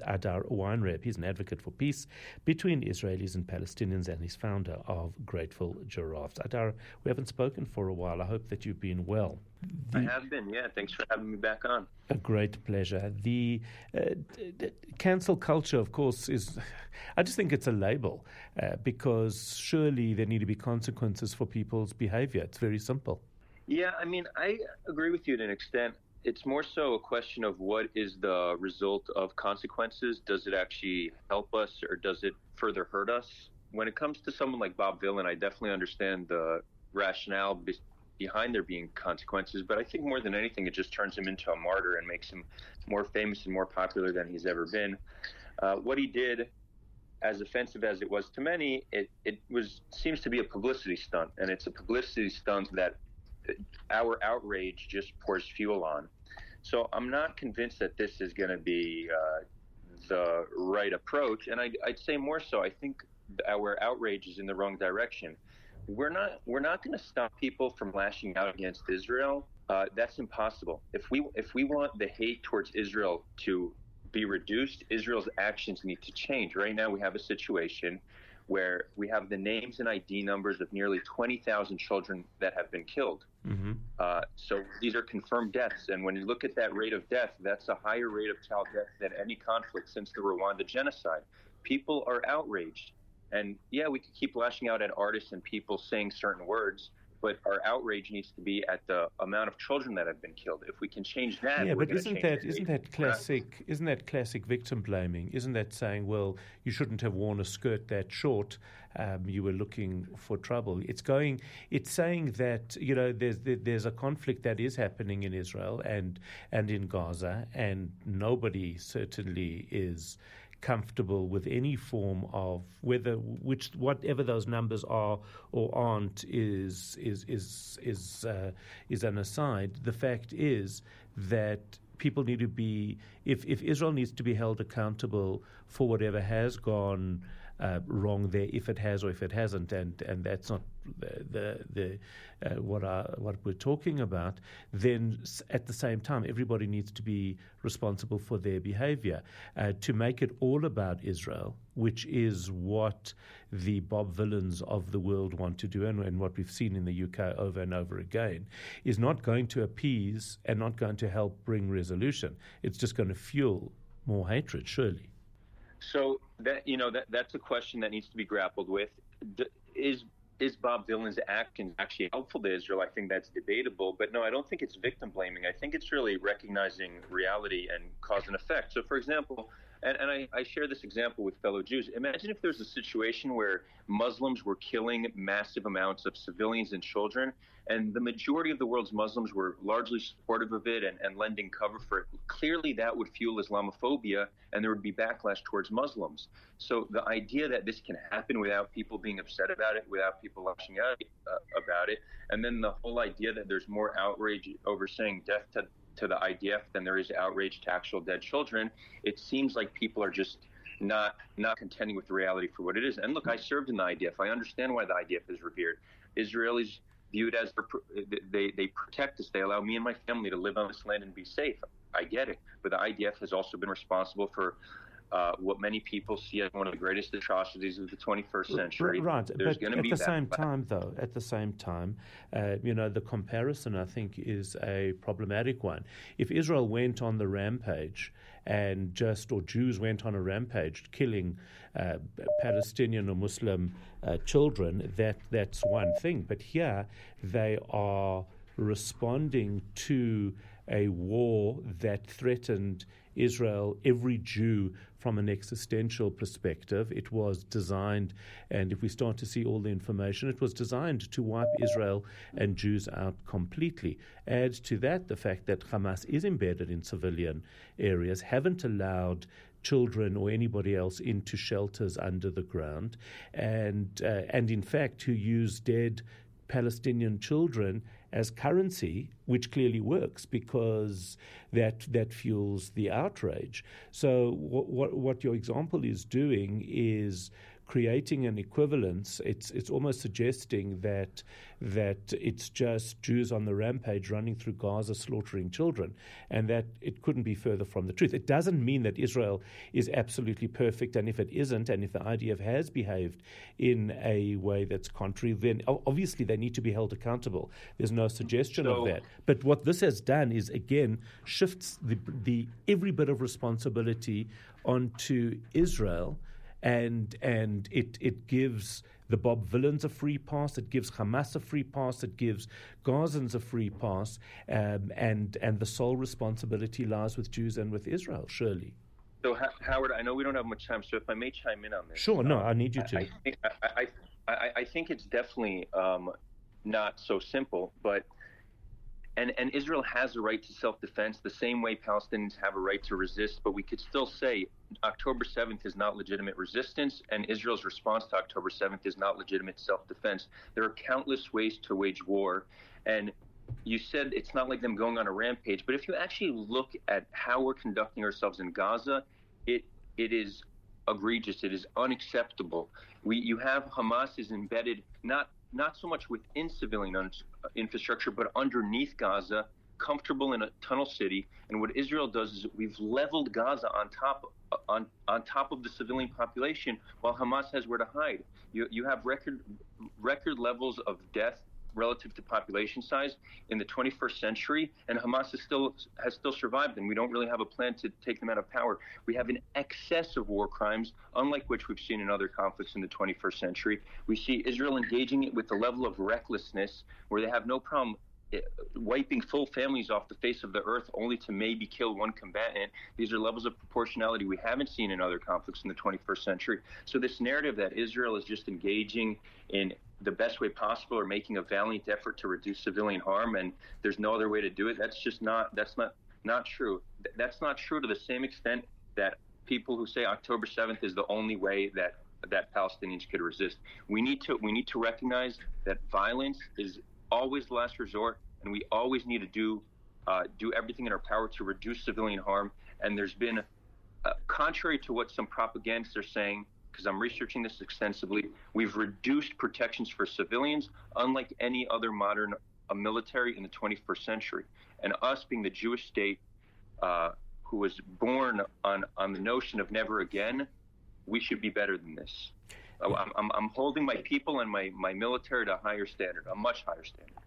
Adar Weinreb. He's an advocate for peace between Israelis and Palestinians, and he's founder of Grateful Giraffes. Adar, we haven't spoken for a while. I hope that you've been well. I have been, yeah. Thanks for having me back on. A great pleasure. The cancel culture, of course, I just think it's a label because surely there need to be consequences for people's behavior. It's very simple. Yeah, I mean, I agree with you to an extent. It's more so a question of what is the result of consequences. Does it actually help us or does it further hurt us? When it comes to someone like Bob Vylan, I definitely understand the rationale behind there being consequences, but I think more than anything, it just turns him into a martyr and makes him more famous and more popular than he's ever been. What he did, as offensive as it was to many, it seems to be a publicity stunt, and it's a publicity stunt that our outrage just pours fuel on. So I'm not convinced that this is going to be the right approach, and I'd say more so, I think our outrage is in the wrong direction. We're not going to stop people from lashing out against Israel. That's impossible. If we want the hate towards Israel to be reduced, Israel's actions need to change. Right now, we have a situation where we have the names and ID numbers of nearly 20,000 children that have been killed. Mm-hmm. So these are confirmed deaths. And when you look at that rate of death, that's a higher rate of child death than any conflict since the Rwanda genocide. People are outraged. And yeah, we could keep lashing out at artists and people saying certain words, but our outrage needs to be at the amount of children that have been killed. If we can change that, yeah. But isn't that classic victim blaming? Isn't that saying, well, you shouldn't have worn a skirt that short? You were looking for trouble. It's saying that there's a conflict that is happening in Israel and in Gaza, and nobody certainly is comfortable with any form of whatever those numbers are or aren't is an aside. The fact is that people need to be, if Israel needs to be held accountable for whatever has gone wrong there, if it has or if it hasn't, and that's not what we're talking about, then at the same time everybody needs to be responsible for their behavior. To make it all about Israel, which is what the Bob Vylans of the world want to do, and what we've seen in the UK over and over again, is not going to appease and not going to help bring resolution. It's just going to fuel more hatred, surely. So that's a question that needs to be grappled with. Is Bob Vylan's actions actually helpful to Israel? I think that's debatable, but no, I don't think it's victim blaming. I think it's really recognizing reality and cause and effect. So, for example, and I share this example with fellow Jews. Imagine if there's a situation where Muslims were killing massive amounts of civilians and children, and the majority of the world's Muslims were largely supportive of it and lending cover for it. Clearly, that would fuel Islamophobia, and there would be backlash towards Muslims. So the idea that this can happen without people being upset about it, without people lashing out about it, and then the whole idea that there's more outrage over saying death to the IDF than there is outrage to actual dead children, it seems like people are just not contending with the reality for what it is. And look, I served in the IDF. I understand why the IDF is revered. Israelis view it as they protect us. They allow me and my family to live on this land and be safe. I get it. But the IDF has also been responsible for what many people see as one of the greatest atrocities of the 21st century. Right, but at the same time, the comparison, I think, is a problematic one. If Israel went on the rampage or Jews went on a rampage killing Palestinian or Muslim children, that's one thing. But here they are responding to a war that threatened Israel, every Jew, from an existential perspective. It was designed, and if we start to see all the information, it was designed to wipe Israel and Jews out completely. Add to that the fact that Hamas is embedded in civilian areas, haven't allowed children or anybody else into shelters under the ground, and in fact who use dead Palestinian children as currency, which clearly works because that fuels the outrage. So what your example is doing is creating an equivalence. It's almost suggesting that it's just Jews on the rampage running through Gaza slaughtering children, and that it couldn't be further from the truth. It doesn't mean that Israel is absolutely perfect, and if it isn't, and if the IDF has behaved in a way that's contrary, then obviously they need to be held accountable. There's no suggestion of that. But what this has done is, again, shifts the every bit of responsibility onto Israel, and it gives the Bob Villains a free pass, it gives Hamas a free pass, it gives Gazans a free pass, and the sole responsibility lies with Jews and with Israel, surely. So, Howard, I know we don't have much time, so if I may chime in on this. Sure, no, I need you to. I think it's definitely not so simple, but and Israel has a right to self-defense the same way Palestinians have a right to resist, but we could still say October 7th is not legitimate resistance, and Israel's response to October 7th is not legitimate self-defense. There are countless ways to wage war, and you said it's not like them going on a rampage, but if you actually look at how we're conducting ourselves in Gaza, it is egregious. It is unacceptable. You have Hamas is embedded not so much within civilian infrastructure, but underneath Gaza, comfortable in a tunnel city. And what Israel does is we've leveled Gaza on top of the civilian population, while Hamas has where to hide. You have record levels of death relative to population size in the 21st century, and Hamas has still survived, and we don't really have a plan to take them out of power. We have an excess of war crimes, unlike which we've seen in other conflicts in the 21st century. We see Israel engaging it with a level of recklessness where they have no problem wiping full families off the face of the earth only to maybe kill one combatant. These are levels of proportionality we haven't seen in other conflicts in the 21st century. So this narrative that Israel is just engaging in the best way possible or making a valiant effort to reduce civilian harm and there's no other way to do it, that's not true. That's not true to the same extent that people who say October 7th is the only way that Palestinians could resist. We need to recognize that violence is always the last resort, and we always need to do everything in our power to reduce civilian harm. And there's been, contrary to what some propagandists are saying, because I'm researching this extensively, we've reduced protections for civilians, unlike any other modern military in the 21st century. And us being the Jewish state who was born on the notion of never again, we should be better than this. I'm holding my people and my military to a higher standard, a much higher standard.